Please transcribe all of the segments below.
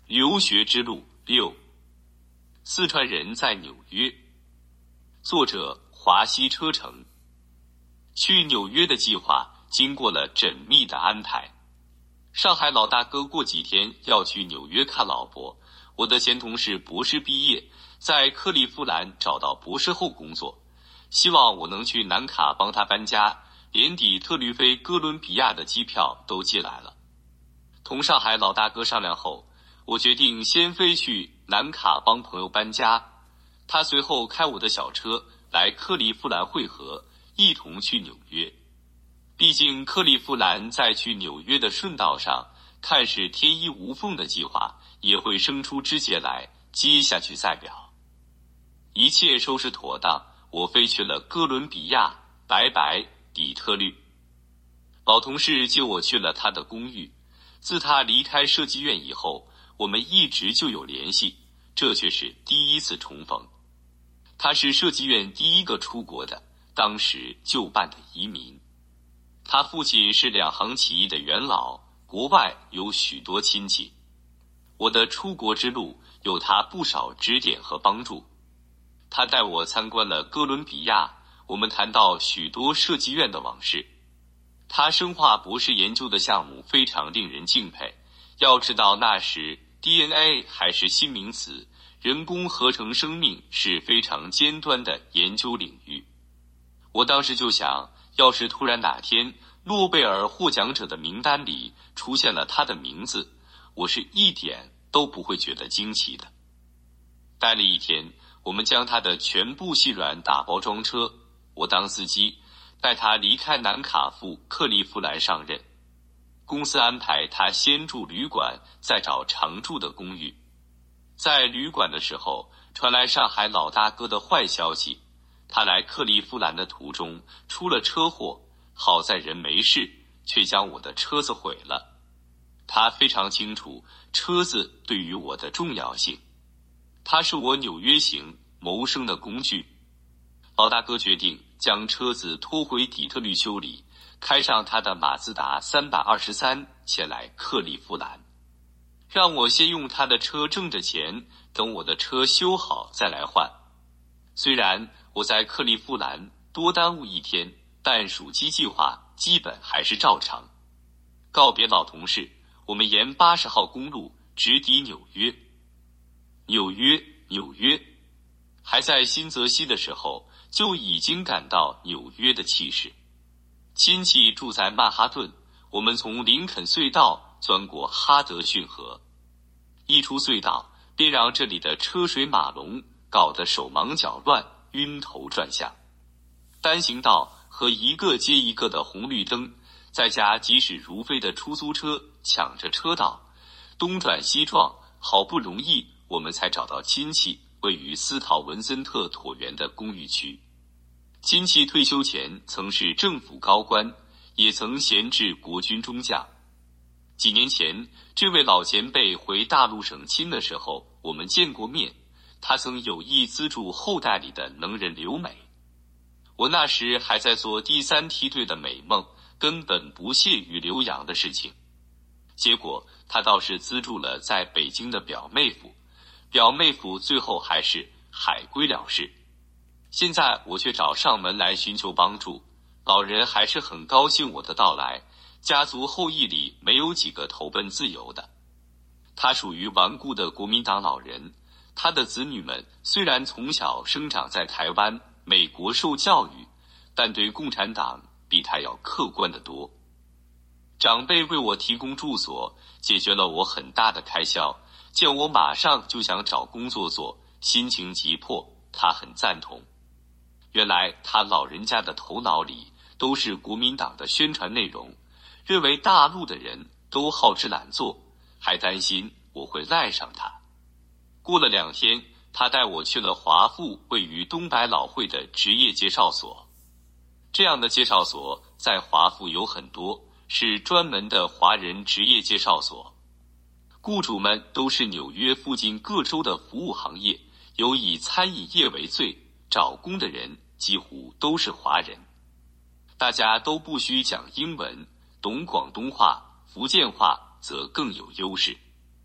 留学之路6，四川人在纽约。作者华西车程。去纽约的计划经过了缜密的安排。上海老大哥过几天要去纽约看老婆，我的前同事博士毕业，在克利夫兰找到博士后工作，希望我能去南卡帮他搬家，连底特律飞哥伦比亚的机票都寄来了。同上海老大哥商量后，我决定先飞去南卡帮朋友搬家，他随后开我的小车来克利夫兰汇合，一同去纽约。毕竟克利夫兰在去纽约的顺道上，看似天衣无缝的计划也会生出枝节来，接下去再表。一切收拾妥当，我飞去了哥伦比亚、白白、底特律。老同事接我去了他的公寓，自他离开设计院以后，我们一直就有联系，这却是第一次重逢。他是设计院第一个出国的，当时就办的移民。他父亲是两行起义的元老，国外有许多亲戚。我的出国之路有他不少指点和帮助。他带我参观了哥伦比亚，我们谈到许多设计院的往事。他生化博士研究的项目非常令人敬佩，要知道那时 DNA 还是新名词，人工合成生命是非常尖端的研究领域。我当时就想，要是突然哪天诺贝尔获奖者的名单里出现了他的名字，我是一点都不会觉得惊奇的。待了一天，我们将他的全部细软打包装车，我当司机，带他离开南卡赴克利夫兰上任。公司安排他先住旅馆，再找常住的公寓。在旅馆的时候，传来上海老大哥的坏消息，他来克利夫兰的途中出了车祸，好在人没事，却将我的车子毁了。他非常清楚车子对于我的重要性，它是我纽约行谋生的工具。老大哥决定将车子拖回底特律修理，开上他的马自达323前来克利夫兰，让我先用他的车挣着钱，等我的车修好再来换。虽然我在克利夫兰多耽误一天，但属鸡计划基本还是照常。告别老同事，我们沿80号公路直抵纽约。纽约，还在新泽西的时候，就已经感到纽约的气势。亲戚住在曼哈顿，我们从林肯隧道钻过哈德逊河，一出隧道便让这里的车水马龙搞得手忙脚乱，晕头转向。单行道和一个接一个的红绿灯，再加疾驶如飞的出租车抢着车道，东转西撞，好不容易我们才找到亲戚位于斯陶文森特椭圆的公寓区。亲戚退休前曾是政府高官，也曾闲置国军中将。几年前这位老前辈回大陆省亲的时候，我们见过面，他曾有意资助后代里的能人留美。我那时还在做第3梯队的美梦，根本不屑于留洋的事情。结果他倒是资助了在北京的表妹夫，表妹夫最后还是海归了事。现在我却找上门来寻求帮助，老人还是很高兴我的到来，家族后裔里没有几个投奔自由的。他属于顽固的国民党老人，他的子女们虽然从小生长在台湾、美国受教育，但对共产党比他要客观得多。长辈为我提供住所，解决了我很大的开销，见我马上就想找工作做，心情急迫，他很赞同。原来他老人家的头脑里都是国民党的宣传内容，认为大陆的人都好吃懒做，还担心我会赖上他。过了2天，他带我去了华附位于东百老汇的职业介绍所。这样的介绍所在华附有很多，是专门的华人职业介绍所，雇主们都是纽约附近各州的服务行业，有以餐饮业为最，找工的人几乎都是华人。大家都不需讲英文，懂广东话、福建话则更有优势。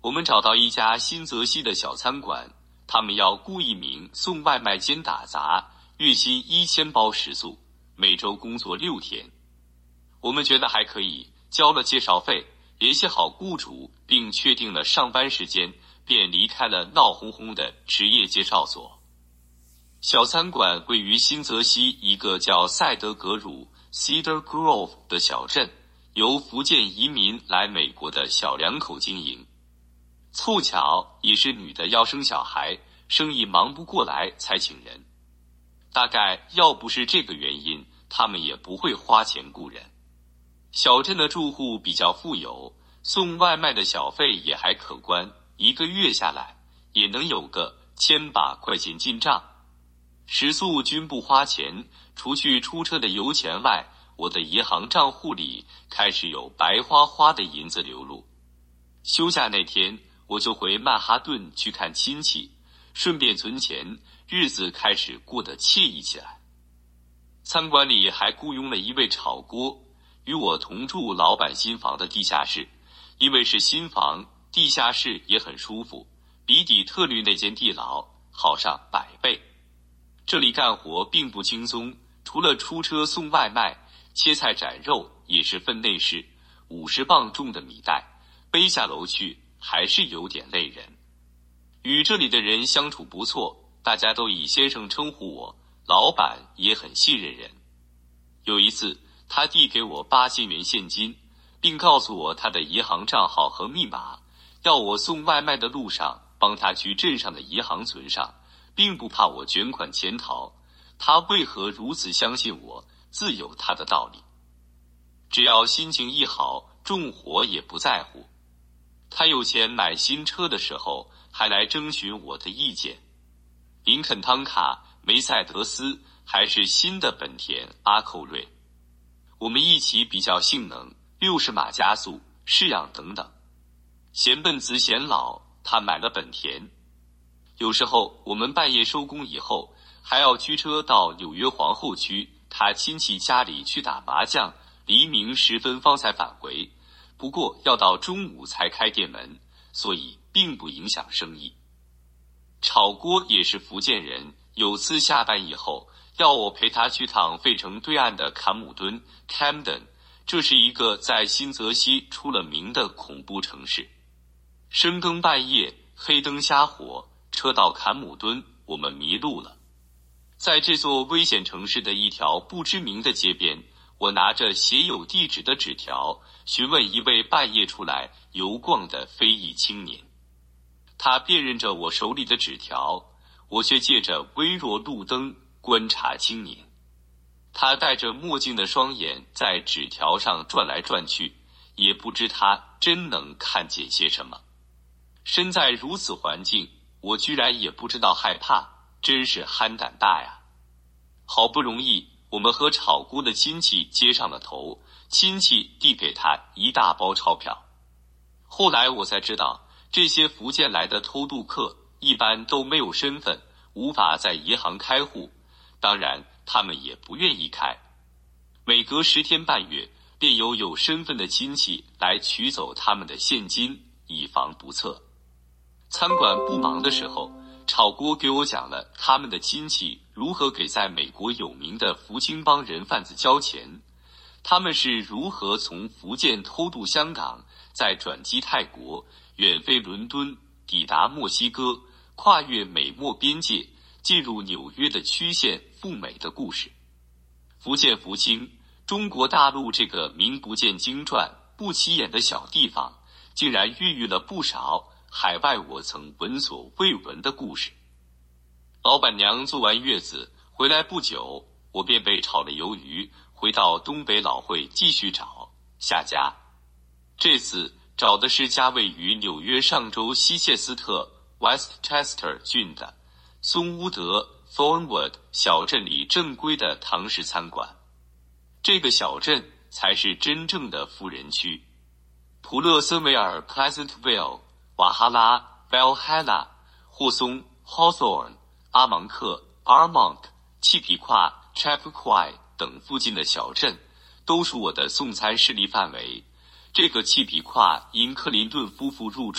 我们找到一家新泽西的小餐馆，他们要雇一名送外卖兼打杂，月薪1000包食宿，每周工作6天。我们觉得还可以，交了介绍费，联系好雇主，并确定了上班时间，便离开了闹哄哄的职业介绍所。小餐馆位于新泽西一个叫赛德格鲁 Cedar Grove 的小镇，由福建移民来美国的小两口经营。凑巧也是女的要生小孩，生意忙不过来才请人。大概要不是这个原因，他们也不会花钱雇人。小镇的住户比较富有，送外卖的小费也还可观，1个月下来也能有个1000把块钱进账。食宿均不花钱，除去出车的油钱外，我的银行账户里开始有白花花的银子流入。休假那天，我就回曼哈顿去看亲戚，顺便存钱，日子开始过得惬意起来。餐馆里还雇佣了一位炒锅，与我同住老板新房的地下室，因为是新房，地下室也很舒服，比底特律那间地牢好上100倍。这里干活并不轻松，除了出车送外卖，切菜斩肉也是分内事，50磅重的米袋背下楼去还是有点累人。与这里的人相处不错，大家都以先生称呼我，老板也很信任人。有一次他递给我8000元现金，并告诉我他的银行账号和密码，要我送外卖的路上帮他去镇上的银行存上，并不怕我卷款潜逃。他为何如此相信我，自有他的道理。只要心情一好，重活也不在乎。他有钱买新车的时候，还来征询我的意见。林肯汤卡、梅赛德斯还是新的本田阿寇瑞。我们一起比较性能，60码加速、式样等等。嫌笨子嫌老，他买了本田。有时候我们半夜收工以后，还要驱车到纽约皇后区他亲戚家里去打麻将，黎明时分方才返回。不过要到中午才开店门，所以并不影响生意。炒锅也是福建人，有次下班以后要我陪他去趟费城对岸的坎姆敦 Camden， 这是一个在新泽西出了名的恐怖城市。深更半夜，黑灯瞎火，车到坎姆敦，我们迷路了。在这座危险城市的一条不知名的街边，我拿着写有地址的纸条，询问一位半夜出来游逛的非裔青年。他辨认着我手里的纸条，我却借着微弱路灯观察青年。他戴着墨镜的双眼在纸条上转来转去，也不知他真能看见些什么。身在如此环境，我居然也不知道害怕，真是憨胆大呀。好不容易我们和炒锅的亲戚接上了头，亲戚递给他一大包钞票。后来我才知道，这些福建来的偷渡客一般都没有身份，无法在银行开户，当然他们也不愿意开。每隔10天半月，便有身份的亲戚来取走他们的现金，以防不测。餐馆不忙的时候，炒锅给我讲了他们的亲戚如何给在美国有名的福清帮人贩子交钱，他们是如何从福建偷渡香港，再转机泰国，远飞伦敦，抵达墨西哥，跨越美墨边界，进入纽约的曲线赴美的故事。福建福清，中国大陆这个名不见经传、不起眼的小地方，竟然孕育了不少海外我曾闻所未闻的故事。老板娘做完月子回来不久，我便被炒了鱿鱼，回到东北老汇继续找下家。这次找的是家位于纽约上州西切斯特 Westchester 郡的松乌德 Thornwood 小镇里正规的唐式餐馆。这个小镇才是真正的富人区。普勒森维尔 Pleasantville、瓦哈拉 Valhalla、霍松 Hawthorne、阿芒克 Armonk、契皮跨 Chappaqua 等附近的小镇都属我的送餐势力范围。这个契皮跨因克林顿夫妇入住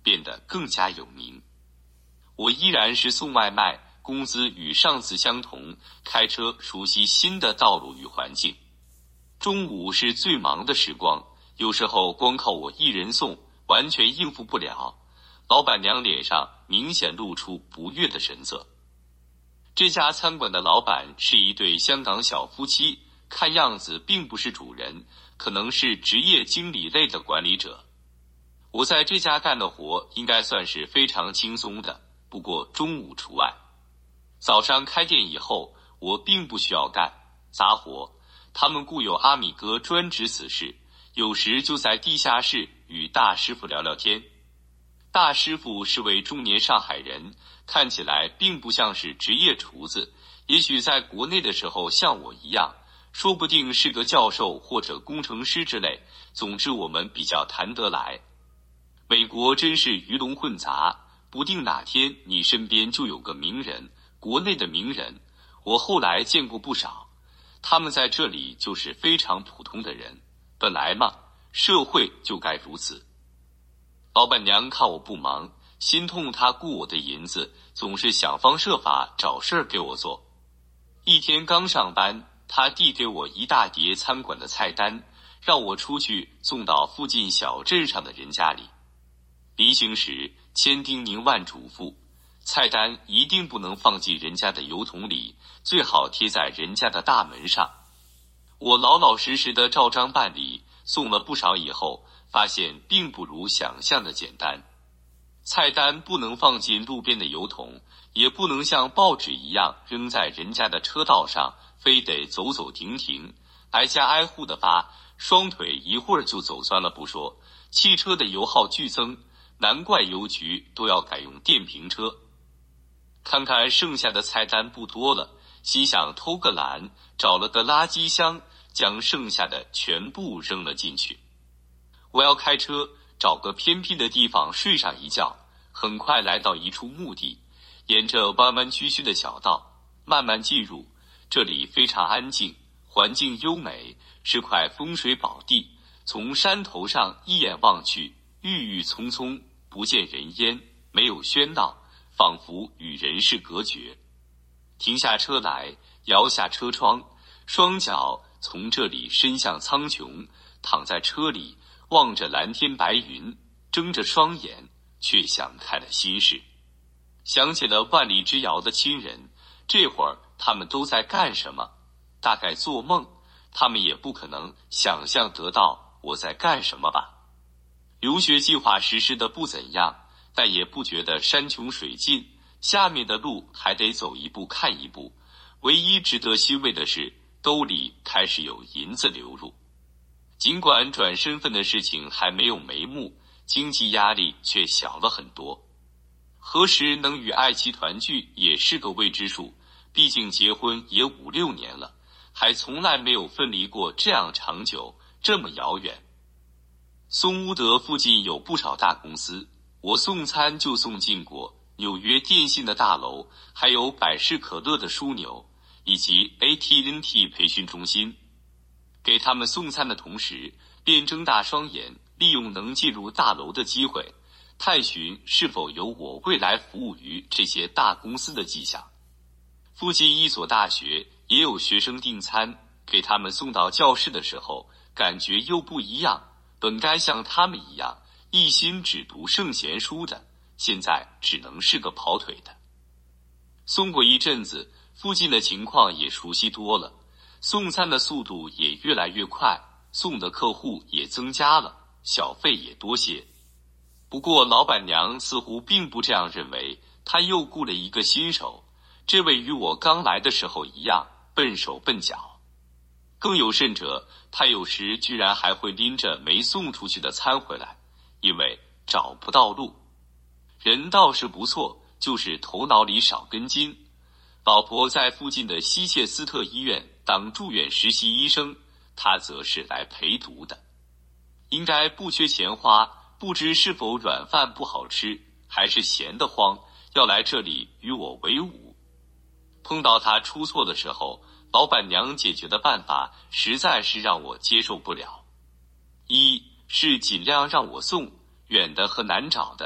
变得更加有名。我依然是送外卖，工资与上次相同，开车熟悉新的道路与环境。中午是最忙的时光，有时候光靠我一人送，完全应付不了。老板娘脸上明显露出不悦的神色。这家餐馆的老板是一对香港小夫妻，看样子并不是主人，可能是职业经理类的管理者。我在这家干的活应该算是非常轻松的，不过中午除外。早上开店以后，我并不需要干杂活，他们雇有阿米哥专职此事，有时就在地下室与大师傅聊聊天。大师傅是位中年上海人，看起来并不像是职业厨子，也许在国内的时候像我一样，说不定是个教授或者工程师之类，总之我们比较谈得来。美国真是鱼龙混杂，不定哪天你身边就有个名人，国内的名人，我后来见过不少，他们在这里就是非常普通的人，本来嘛，社会就该如此。老板娘看我不忙，心痛她雇我的银子，总是想方设法找事儿给我做。一天刚上班，她递给我一大叠餐馆的菜单，让我出去送到附近小镇上的人家里。离行时千叮咛万嘱咐，菜单一定不能放进人家的邮筒里，最好贴在人家的大门上。我老老实实的照章办理，送了不少以后，发现并不如想象的简单。菜单不能放进路边的邮筒，也不能像报纸一样扔在人家的车道上，非得走走停停，挨家挨户的发，双腿一会儿就走酸了不说，汽车的油耗剧增，难怪邮局都要改用电瓶车。看看剩下的菜单不多了，心想偷个懒，找了个垃圾箱，将剩下的全部扔了进去。我要开车找个偏僻的地方睡上一觉，很快来到一处墓地，沿着弯弯曲曲的小道慢慢进入。这里非常安静，环境优美，是块风水宝地。从山头上一眼望去，郁郁葱葱，不见人烟，没有喧闹，仿佛与人世隔绝。停下车来，摇下车窗，双脚从这里伸向苍穹，躺在车里，望着蓝天白云，睁着双眼，却想开了心事。想起了万里之遥的亲人，这会儿他们都在干什么？大概做梦，他们也不可能想象得到我在干什么吧。留学计划实施的不怎样，但也不觉得山穷水尽，下面的路还得走一步看一步。唯一值得欣慰的是，兜里开始有银子流入。尽管转身份的事情还没有眉目，经济压力却小了很多。何时能与爱妻团聚也是个未知数，毕竟结婚也5、6年了，还从来没有分离过这样长久，这么遥远。松乌德附近有不少大公司，我送餐就送进过纽约电信的大楼，还有百事可乐的枢纽，以及 AT&T 培训中心。给他们送餐的同时，便睁大双眼，利用能进入大楼的机会，探寻是否有我未来服务于这些大公司的迹象。附近一所大学也有学生订餐，给他们送到教室的时候，感觉又不一样。本该像他们一样一心只读圣贤书的，现在只能是个跑腿的。送过一阵子，附近的情况也熟悉多了，送餐的速度也越来越快，送的客户也增加了，小费也多些。不过老板娘似乎并不这样认为，她又雇了一个新手，这位与我刚来的时候一样，笨手笨脚。更有甚者，她有时居然还会拎着没送出去的餐回来，因为找不到路。人倒是不错，就是头脑里少根筋。老婆在附近的希切斯特医院当住院实习医生，他则是来陪读的。应该不缺钱花，不知是否软饭不好吃，还是闲得慌，要来这里与我为伍。碰到他出错的时候，老板娘解决的办法实在是让我接受不了。一是尽量让我送，远的和难找的，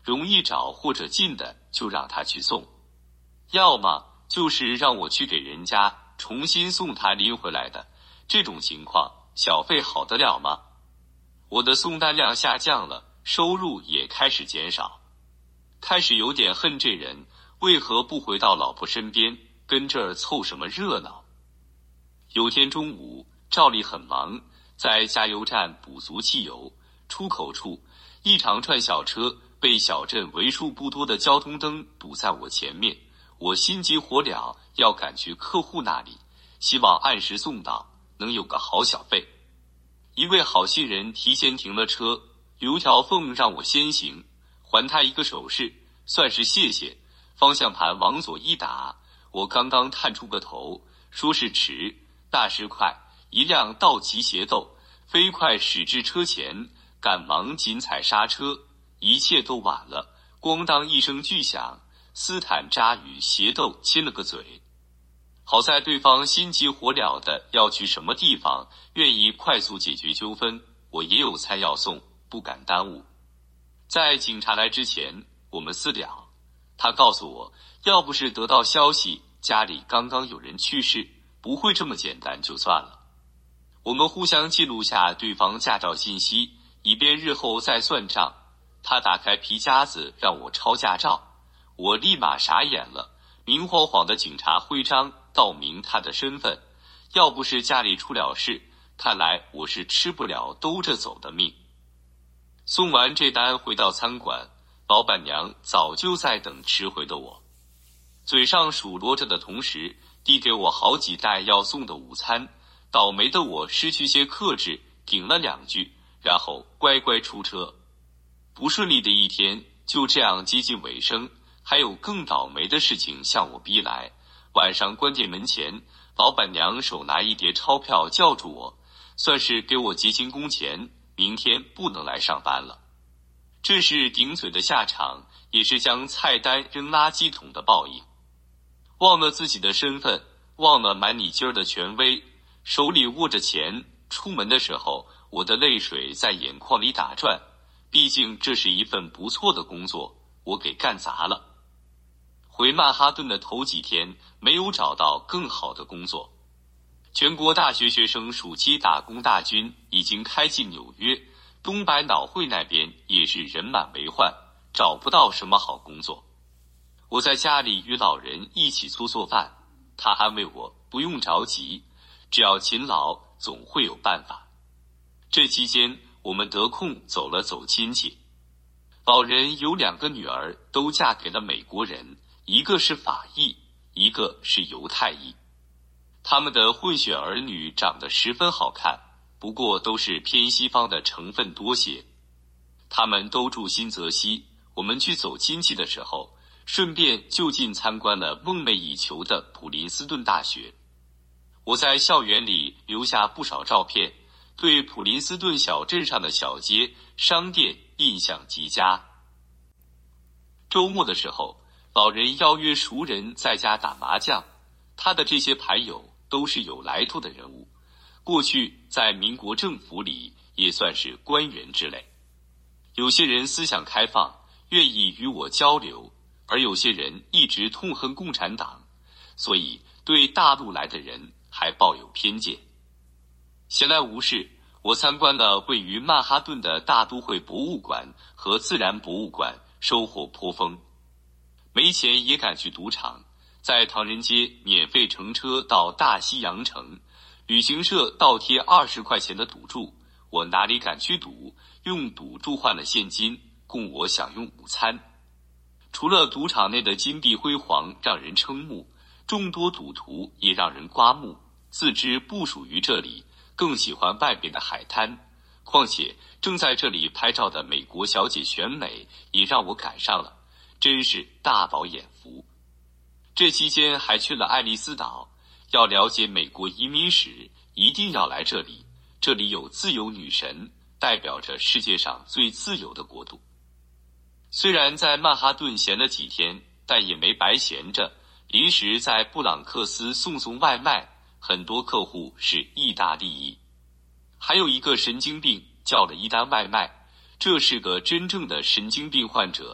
容易找或者近的就让他去送，要么就是让我去给人家重新送他拎回来的。这种情况小费好得了吗？我的送单量下降了，收入也开始减少，开始有点恨这人为何不回到老婆身边，跟这儿凑什么热闹。有天中午，照例很忙，在加油站补足汽油，出口处一长串小车被小镇为数不多的交通灯堵在我前面，我心急火燎要赶去客户那里，希望按时送到，能有个好小费。一位好心人提前停了车，留条缝让我先行，还他一个手势，算是谢谢。方向盘往左一打，我刚刚探出个头，说是迟，那时快，一辆道奇械斗飞快驶至车前，赶忙紧踩刹车，一切都晚了。咣当一声巨响，斯坦扎与械斗亲了个嘴。好在对方心急火燎的要去什么地方，愿意快速解决纠纷，我也有餐要送，不敢耽误。在警察来之前，我们私了，他告诉我，要不是得到消息家里刚刚有人去世，不会这么简单就算了。我们互相记录下对方驾照信息，以便日后再算账。他打开皮夹子让我抄驾照，我立马傻眼了，明晃晃的警察徽章道明他的身份，要不是家里出了事，看来我是吃不了兜着走的命。送完这单回到餐馆，老板娘早就在等迟回的我，嘴上数落着的同时，递给我好几袋要送的午餐。倒霉的我失去些克制，顶了2句，然后乖乖出车。不顺利的一天就这样接近尾声，还有更倒霉的事情向我逼来。晚上关店门前，老板娘手拿一叠钞票叫住我，算是给我结清工钱，明天不能来上班了。这是顶嘴的下场，也是将菜单扔垃圾桶的报应。忘了自己的身份，忘了瞒你今儿的权威，手里握着钱，出门的时候我的泪水在眼眶里打转，毕竟这是一份不错的工作，我给干砸了。回曼哈顿的头几天没有找到更好的工作，全国大学学生暑期打工大军已经开进纽约，东百脑汇那边也是人满为患，找不到什么好工作。我在家里与老人一起做饭，他安慰我不用着急，只要勤劳总会有办法。这期间我们得空走了走亲戚，老人有2个女儿都嫁给了美国人，一个是法裔，一个是犹太裔。他们的混血儿女长得十分好看，不过都是偏西方的成分多些。他们都住新泽西，我们去走亲戚的时候，顺便就近参观了梦寐以求的普林斯顿大学。我在校园里留下不少照片，对普林斯顿小镇上的小街、商店印象极佳。周末的时候，老人邀约熟人在家打麻将，他的这些牌友都是有来头的人物，过去在民国政府里也算是官员之类。有些人思想开放，愿意与我交流，而有些人一直痛恨共产党，所以对大陆来的人还抱有偏见。闲来无事，我参观了位于曼哈顿的大都会博物馆和自然博物馆，收获颇丰。没钱也敢去赌场，在唐人街免费乘车到大西洋城，旅行社倒贴20块钱的赌注，我哪里敢去赌，用赌注换了现金，供我享用午餐。除了赌场内的金碧辉煌让人瞠目，众多赌徒也让人刮目，自知不属于这里，更喜欢外边的海滩。况且正在这里拍照的美国小姐选美也让我赶上了，真是大饱眼福。这期间还去了爱丽丝岛，要了解美国移民史，一定要来这里，这里有自由女神，代表着世界上最自由的国度。虽然在曼哈顿闲了几天，但也没白闲着，临时在布朗克斯送外卖，很多客户是意大利裔。还有一个神经病叫了一单外卖，这是个真正的神经病患者，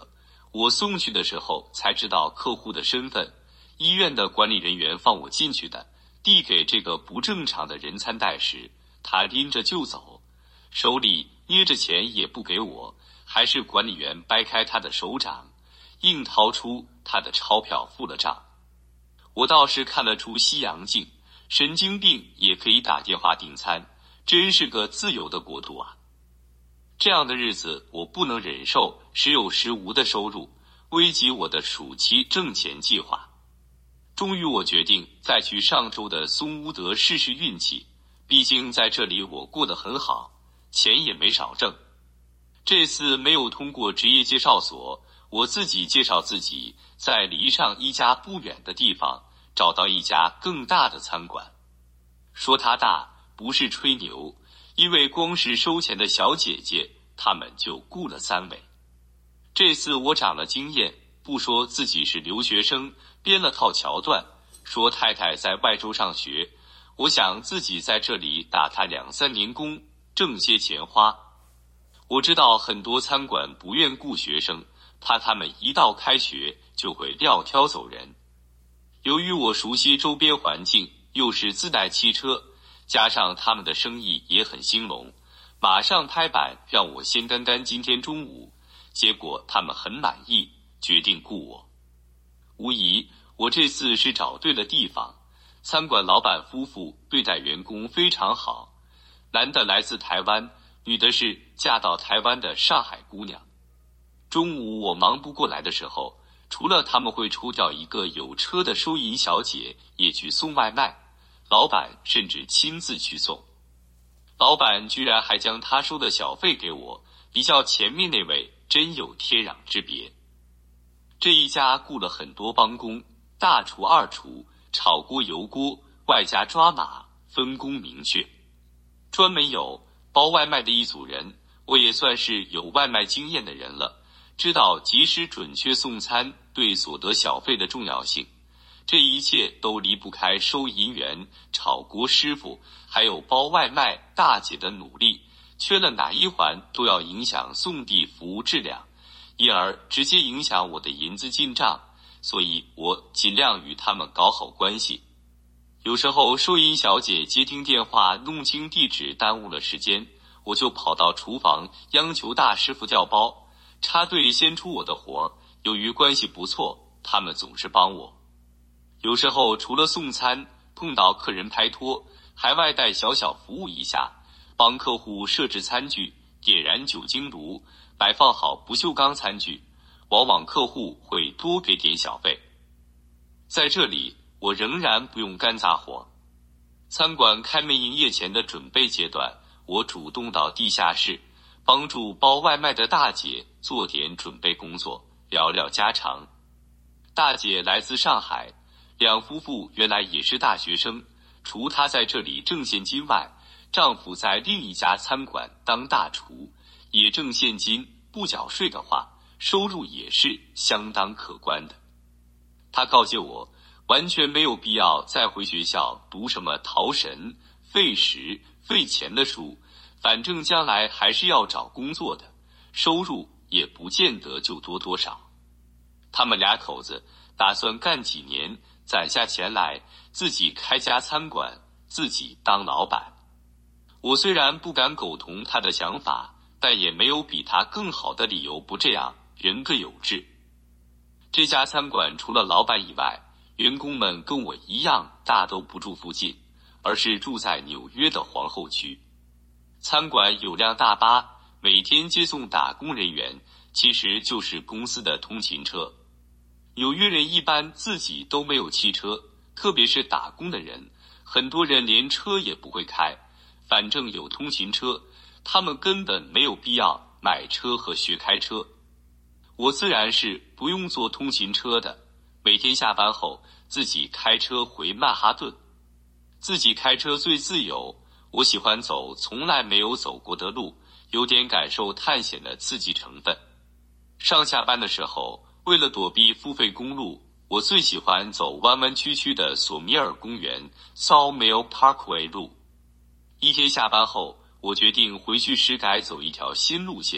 我送去的时候才知道客户的身份，医院的管理人员放我进去的，递给这个不正常的人餐袋时，他拎着就走，手里捏着钱也不给我，还是管理员掰开他的手掌，硬掏出他的钞票付了账。我倒是看得出西洋镜，神经病也可以打电话订餐，真是个自由的国度啊！这样的日子我不能忍受时有时无的收入，危及我的暑期挣钱计划。终于我决定再去上周的松乌德试试运气，毕竟在这里我过得很好，钱也没少挣。这次没有通过职业介绍所，我自己介绍自己，在离上一家不远的地方找到一家更大的餐馆。说它大不是吹牛，因为光是收钱的小姐姐他们就雇了3位。这次我长了经验，不说自己是留学生，编了套桥段，说太太在外州上学，我想自己在这里打他2-3年工，挣些钱花。我知道很多餐馆不愿雇学生，怕他们一到开学就会撂挑走人。由于我熟悉周边环境，又是自带汽车，加上他们的生意也很兴隆，马上拍板让我先干干今天中午，结果他们很满意，决定雇我。无疑，我这次是找对了地方，餐馆老板夫妇对待员工非常好，男的来自台湾，女的是嫁到台湾的上海姑娘。中午我忙不过来的时候，除了他们会抽调一个有车的收银小姐也去送外卖，老板甚至亲自去送。老板居然还将他收的小费给我，比较前面那位真有天壤之别。这一家雇了很多帮工，大厨、二厨，炒锅、油锅，外加抓马，分工明确。专门有包外卖的一组人，我也算是有外卖经验的人了，知道及时准确送餐对所得小费的重要性。这一切都离不开收银员、炒锅师傅，还有包外卖大姐的努力，缺了哪一环都要影响送递服务质量，因而直接影响我的银子进账，所以我尽量与他们搞好关系。有时候收银小姐接听电话弄清地址耽误了时间，我就跑到厨房央求大师傅调包，插队先出我的活，由于关系不错，他们总是帮我。有时候除了送餐，碰到客人拍拖，还外带小小服务一下，帮客户设置餐具，点燃酒精炉，摆放好不锈钢餐具，往往客户会多给点小费。在这里我仍然不用干杂活。餐馆开门营业前的准备阶段，我主动到地下室帮助包外卖的大姐做点准备工作，聊聊家常。大姐来自上海，两夫妇原来也是大学生，除她在这里挣现金外，丈夫在另一家餐馆当大厨，也挣现金，不缴税的话，收入也是相当可观的。她告诫我，完全没有必要再回学校读什么逃神、费时、费钱的书，反正将来还是要找工作的，收入也不见得就多多少。他们俩口子打算干几年，攒下钱来，自己开家餐馆，自己当老板。我虽然不敢苟同他的想法，但也没有比他更好的理由不这样，人各有志。这家餐馆除了老板以外，员工们跟我一样，大都不住附近，而是住在纽约的皇后区。餐馆有辆大巴，每天接送打工人员，其实就是公司的通勤车。纽约人一般自己都没有汽车，特别是打工的人，很多人连车也不会开，反正有通勤车，他们根本没有必要买车和学开车。我自然是不用坐通勤车的，每天下班后自己开车回曼哈顿。自己开车最自由，我喜欢走从来没有走过的路，有点感受探险的刺激成分。上下班的时候，为了躲避付费公路，我最喜欢走弯弯曲曲的索米尔公园 Sawmill Parkway 路。一天下班后，我决定回去时改走一条新路线，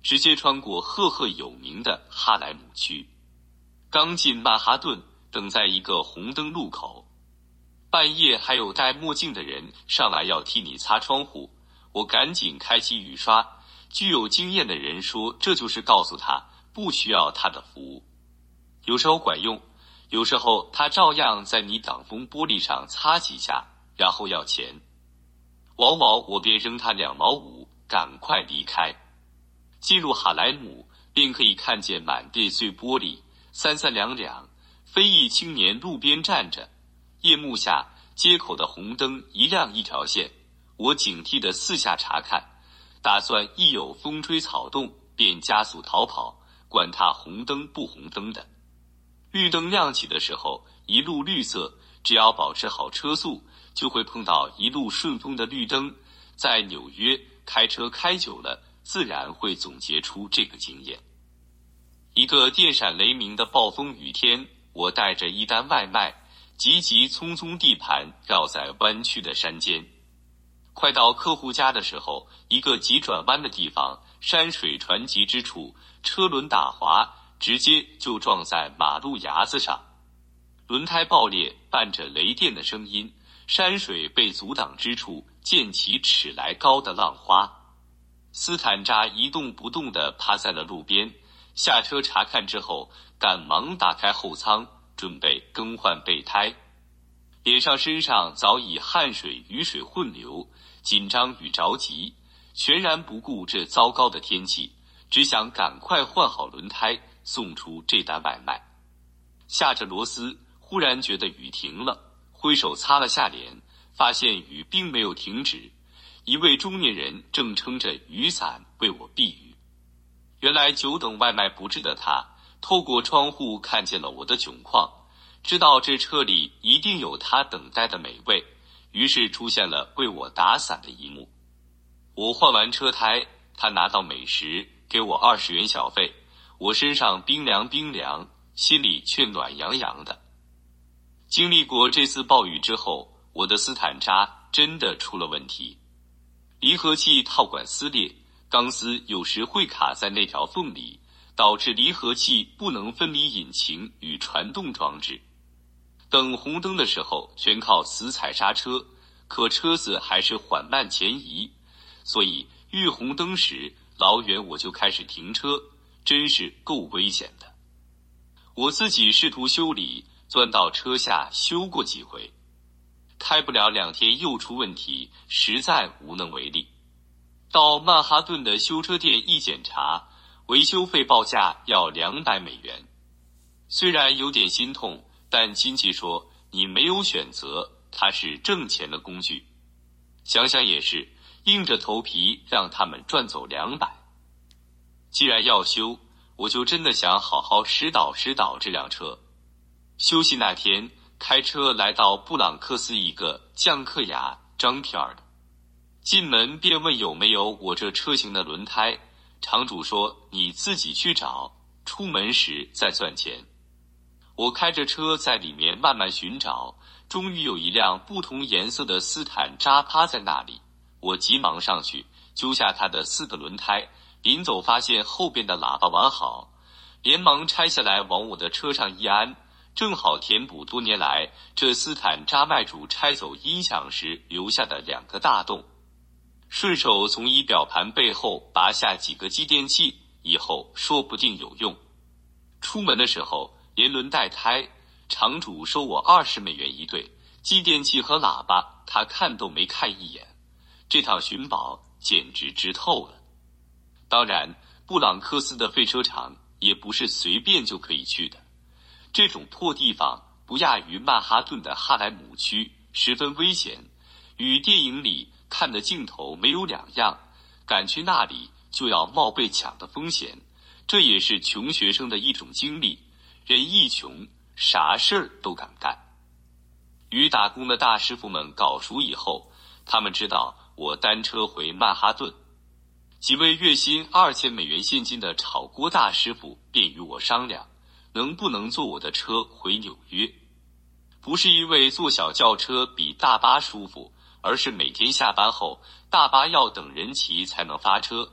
直接穿过赫赫有名的哈莱姆区。刚进曼哈顿，等在一个红灯路口，半夜还有戴墨镜的人上来要替你擦窗户，我赶紧开启雨刷。具有经验的人说，这就是告诉他不需要他的服务。有时候管用，有时候他照样在你挡风玻璃上擦几下，然后要钱。往往我便扔他2毛5，赶快离开。进入哈莱姆，便可以看见满地碎玻璃，3两两，非裔青年路边站着。夜幕下，街口的红灯一亮一条线，我警惕地四下查看，打算一有风吹草动便加速逃跑，管他红灯不红灯的。绿灯亮起的时候，一路绿色，只要保持好车速，就会碰到一路顺风的绿灯。在纽约开车开久了，自然会总结出这个经验。一个电闪雷鸣的暴风雨天，我带着一单外卖，急急匆匆地盘绕在弯曲的山间。快到客户家的时候，一个急转弯的地方，山水船急之处，车轮打滑，直接就撞在马路牙子上，轮胎爆裂，伴着雷电的声音，山水被阻挡之处溅起尺来高的浪花。斯坦扎一动不动地趴在了路边，下车查看之后，赶忙打开后舱，准备更换备胎。脸上身上早已汗水雨水混流，紧张与着急，全然不顾这糟糕的天气，只想赶快换好轮胎，送出这单外卖。下着螺丝，忽然觉得雨停了，挥手擦了下脸，发现雨并没有停止。一位中年人正撑着雨伞为我避雨。原来久等外卖不至的他，透过窗户看见了我的窘况，知道这车里一定有他等待的美味，于是出现了为我打伞的一幕。我换完车胎，他拿到美食，给我20元小费，我身上冰凉冰凉，心里却暖洋洋的。经历过这次暴雨之后，我的斯坦扎真的出了问题。离合器套管撕裂，钢丝有时会卡在那条缝里，导致离合器不能分离引擎与传动装置。等红灯的时候全靠死踩刹车，可车子还是缓慢前移，所以遇红灯时老远我就开始停车，真是够危险的。我自己试图修理，钻到车下修过几回，开不了2天又出问题，实在无能为力。到曼哈顿的修车店一检查，维修费报价要200美元。虽然有点心痛，但亲戚说你没有选择，它是挣钱的工具。想想也是，硬着头皮让他们赚走200。既然要修，我就真的想好好指导指导这辆车。休息那天，开车来到布朗克斯一个酱克雅张片的，进门便问有没有我这车型的轮胎，厂主说你自己去找，出门时再算钱。我开着车在里面慢慢寻找，终于有一辆不同颜色的斯坦扎趴在那里，我急忙上去揪下它的4个轮胎，临走发现后边的喇叭完好，连忙拆下来往我的车上一安，正好填补多年来这斯坦扎卖主拆走音响时留下的2个大洞。顺手从仪表盘背后拔下几个继电器，以后说不定有用。出门的时候连轮带胎，厂主收我20美元一对，继电器和喇叭他看都没看一眼，这趟寻宝简直值透了。当然，布朗克斯的废车场也不是随便就可以去的，这种破地方不亚于曼哈顿的哈莱姆区，十分危险，与电影里看的镜头没有两样，敢去那里就要冒被抢的风险，这也是穷学生的一种经历，人一穷，啥事儿都敢干。与打工的大师傅们搞熟以后，他们知道我单车回曼哈顿，几位月薪2000美元现金的炒锅大师傅便与我商量，能不能坐我的车回纽约。不是因为坐小轿车比大巴舒服，而是每天下班后大巴要等人齐才能发车，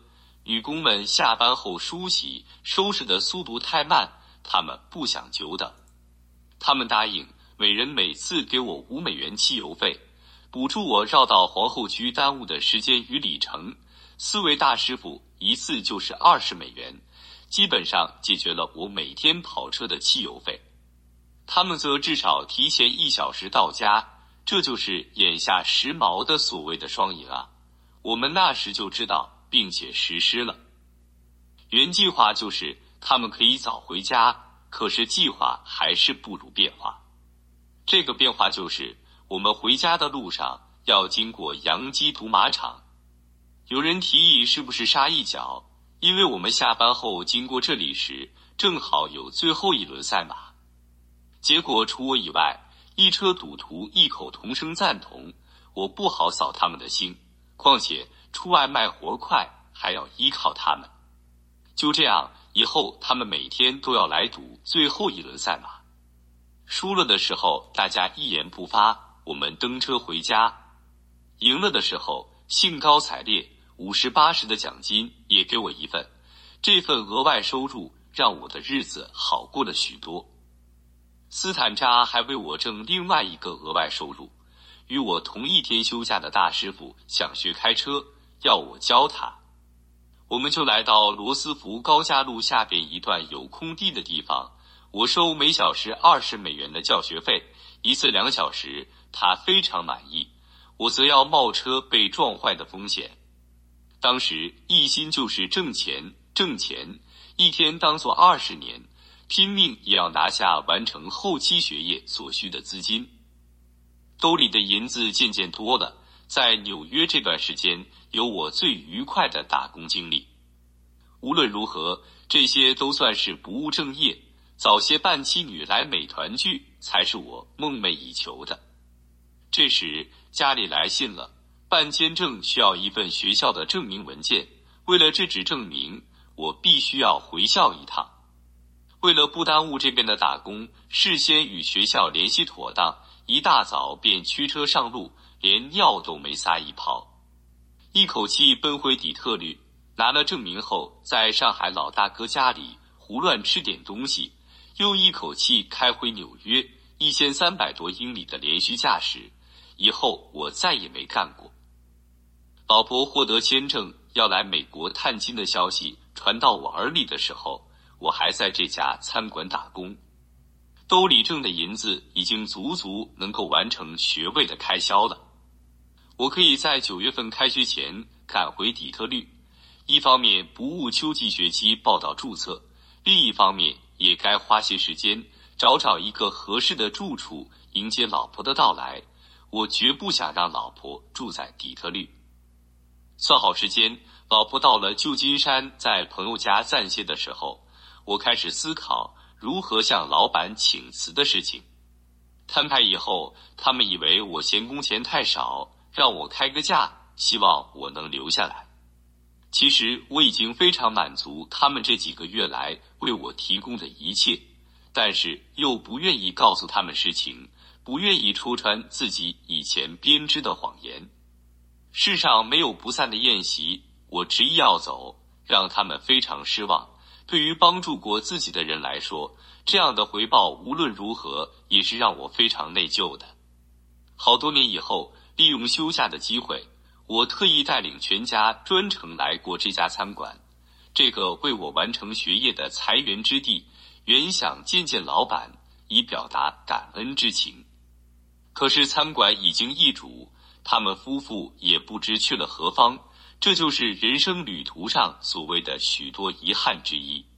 女工们下班后梳洗收拾的速度太慢，他们不想久等。他们答应每人每次给我$5汽油费，补助我绕到皇后区耽误的时间与里程。4位大师傅一次就是$20，基本上解决了我每天跑车的汽油费。他们则至少提前1小时到家，这就是眼下时髦的所谓的双赢啊！我们那时就知道并且实施了。原计划就是他们可以早回家，可是计划还是不如变化。这个变化就是我们回家的路上要经过洋基赌马场。有人提议是不是杀一脚，因为我们下班后经过这里时正好有最后一轮赛马。结果除我以外，一车赌徒异口同声赞同，我不好扫他们的兴，况且出外卖活快，还要依靠他们。就这样，以后他们每天都要来赌最后一轮赛马。输了的时候大家一言不发，我们登车回家。赢了的时候兴高采烈，50、80的奖金也给我一份。这份额外收入让我的日子好过了许多。斯坦扎还为我挣另外一个额外收入，与我同一天休假的大师傅想学开车，要我教他。我们就来到罗斯福高架路下边一段有空地的地方，我收每小时$20的教学费，1次2小时，他非常满意，我则要冒车被撞坏的风险。当时一心就是挣钱，一天当作20年，拼命也要拿下完成后期学业所需的资金。兜里的银子渐渐多了，在纽约这段时间有我最愉快的打工经历。无论如何，这些都算是不务正业，早些办妻女来美团聚才是我梦寐以求的。这时家里来信了，办签证需要一份学校的证明文件，为了这纸证明，我必须要回校一趟。为了不耽误这边的打工，事先与学校联系妥当，一大早便驱车上路，连尿都没撒一泡，一口气奔回底特律。拿了证明后，在上海老大哥家里胡乱吃点东西，又一口气开回纽约，1300多英里的连续驾驶。以后我再也没干过。老婆获得签证要来美国探亲的消息传到我耳里的时候，我还在这家餐馆打工，兜里挣的银子已经足足能够完成学位的开销了。我可以在9月份开学前赶回底特律，一方面不误秋季学期报到注册，另一方面也该花些时间找一个合适的住处迎接老婆的到来。我绝不想让老婆住在底特律。算好时间，老婆到了旧金山在朋友家暂歇的时候，我开始思考如何向老板请辞的事情。摊牌以后，他们以为我嫌工钱太少，让我开个价，希望我能留下来。其实我已经非常满足他们这几个月来为我提供的一切，但是又不愿意告诉他们实情，不愿意戳穿自己以前编织的谎言。世上没有不散的宴席，我执意要走，让他们非常失望。对于帮助过自己的人来说，这样的回报无论如何也是让我非常内疚的。好多年以后，利用休假的机会，我特意带领全家专程来过这家餐馆，这个为我完成学业的财源之地，原想见见老板，以表达感恩之情。可是餐馆已经易主，他们夫妇也不知去了何方，这就是人生旅途上所谓的许多遗憾之一。